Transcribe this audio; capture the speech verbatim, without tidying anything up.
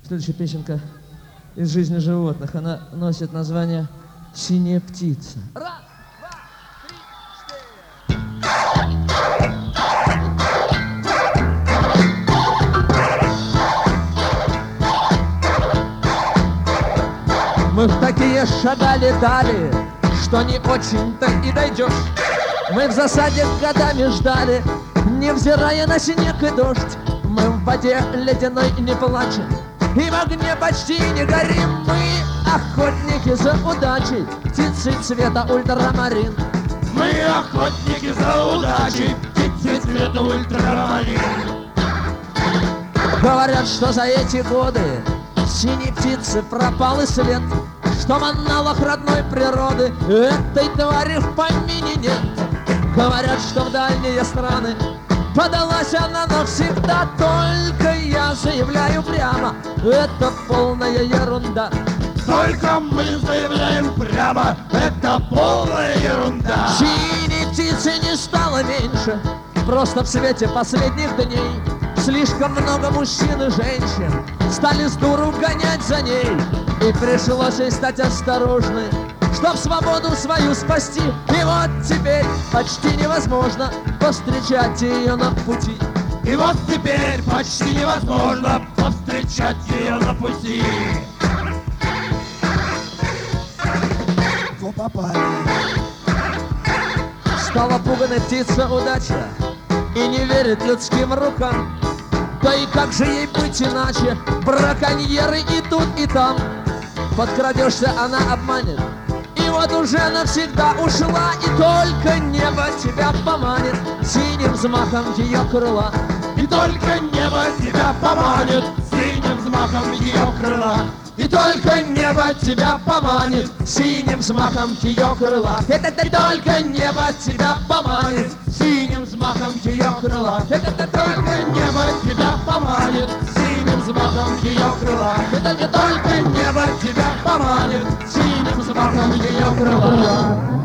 Следующая песенка из жизни животных. Она носит название «Синяя птица». Раз, два, три, четыре. Мы в такие шагали дали, что не очень-то и дойдешь. Мы в засаде годами ждали, невзирая на снег и дождь. Мы в воде ледяной не плачем, и в огне почти не горим. Мы охотники за удачей, птицы цвета ультрамарин. Мы охотники за удачей, птицы цвета ультрамарин. Говорят, что за эти годы синей птицы пропал и след, что в аналах родной природы этой твари в помине нет. Говорят, что в дальние страны подалась она навсегда, только я заявляю прямо, это полная ерунда. Только мы заявляем прямо, это полная ерунда. Синей птицы не стало меньше, просто в свете последних дней слишком много мужчин и женщин стали с дуру гонять за ней. И пришлось ей стать осторожной, чтоб свободу свою спасти. И вот теперь почти невозможно повстречать ее на пути. И вот теперь почти невозможно повстречать ее на пути. Во попали. Стала пуганой птица удача и не верит людским рукам. Да и как же ей быть иначе? Браконьеры и тут, и там. Подкрадешься, она обманет, и вот уже навсегда ушла. И только небо тебя поманит синим взмахом ее крыла. И только небо тебя поманит синим взмахом ее крыла. И только небо тебя поманит синим взмахом ее крыла. Это только небо тебя поманит синим взмахом ее крыла. Это только Небо тебя поманит синим взмахом ее крыла. Это не только Небо тебя поманит синим взмахом ее крыла.